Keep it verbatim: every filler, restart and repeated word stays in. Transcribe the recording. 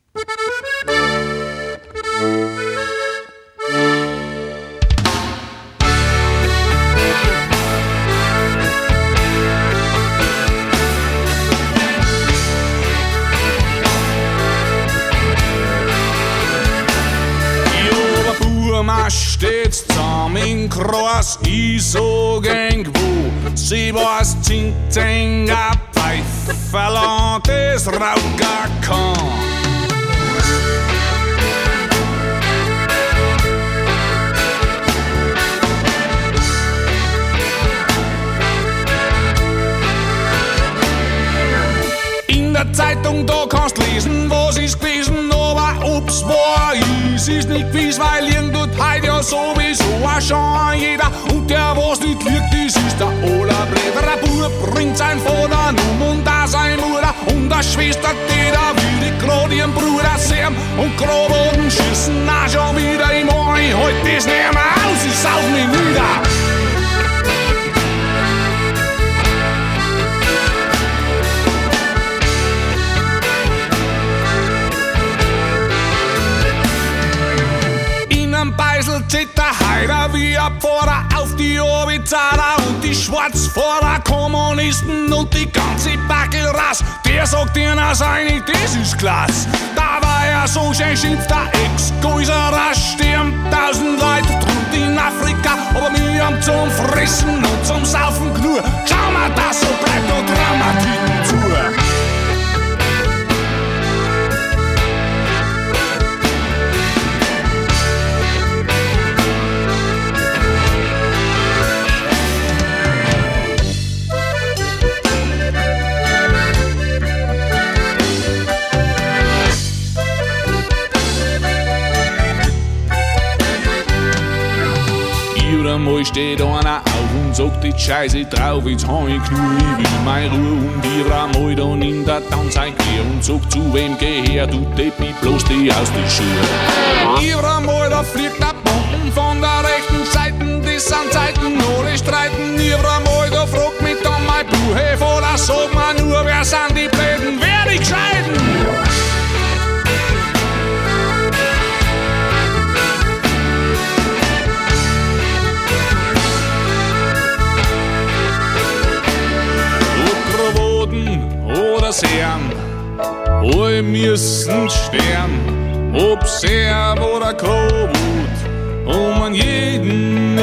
Steht zusammen in Kreis, ich sag irgendwo, sie weiß, Ting-Ting, a Pfeiferland, das Raucher kann. In der Zeitung, da kannst lesen, was ist gewesen, aber ob's war, ist es nicht gewiss, weil irgendwo heute ja sowieso auch schon jeder. Und der, was nicht liegt, das ist der Allerblätter. Der Bub bringt sein Vater um und da seine Mutter und der Schwester, die da will ich grad ihren Bruder sehen. Und grad oben schießen auch schon wieder im Ohr. Heute ist nicht mehr aus, ich sauf mich nieder. Beisel zieht der Heider wie ein Pforder auf die Orbitala und die Schwarzvorder Kommunisten und die ganze Backelrass. Der sagt dir na seine, das ist klasse. Da war er so schön schimpft, der Ex-Geuserer stirbt tausend Leute drunter in Afrika, aber wir haben zum Fressen und zum Saufen genug. Schau mal, das so bleibt und Dramatiken zu. Mal steht einer auf und sagt die Scheiße drauf, jetzt hab ich genug, ich will meine Ruhe und ihr einmal dann in der Tanzeit quer und sagt zu wem geh her, du Deppi, bloß die aus die Schuhe. Ihr einmal, da fliegt der Bomben von der rechten Seite, die sind Zeiten, alle streiten, ihr einmal, da fragt mich dann mein Buche voller, sag mir nur, wer sind die Bläden, wer die Gescheiten? Oder Sern, alle müssen sterben, ob Serb oder Krobut, um an jeden